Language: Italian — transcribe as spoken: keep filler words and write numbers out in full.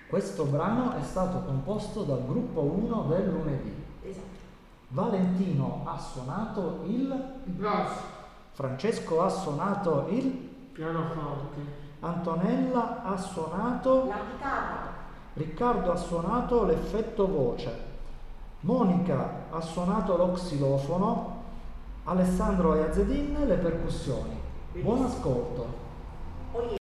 Questo brano è stato composto dal gruppo uno del lunedì. Esatto. Valentino ha suonato il basso, Francesco ha suonato il pianoforte, Antonella ha suonato La chitarra. Riccardo ha suonato l'effetto voce, Monica ha suonato lo xilofono, Alessandro e Azedin le percussioni. Buon ascolto. Oh yeah.